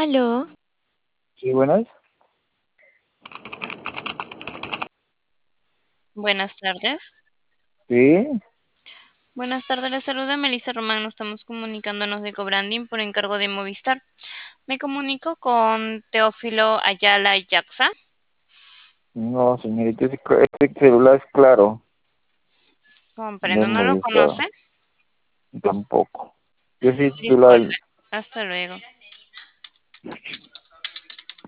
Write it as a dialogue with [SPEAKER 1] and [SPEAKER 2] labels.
[SPEAKER 1] Aló,
[SPEAKER 2] Sí, buenas.
[SPEAKER 1] buenas tardes.
[SPEAKER 2] Sí,
[SPEAKER 1] Buenas tardes, les saluda Melissa Román. Nos estamos comunicándonos de Cobranding por encargo de Movistar. Me comunico con Teófilo Ayala Yaxa.
[SPEAKER 2] no, señorita, este celular es claro, no
[SPEAKER 1] Comprendo,
[SPEAKER 2] es
[SPEAKER 1] ¿no lo
[SPEAKER 2] Movistar,
[SPEAKER 1] conoce?
[SPEAKER 2] tampoco. Yo soy titular,
[SPEAKER 1] Disculpe. Hasta luego.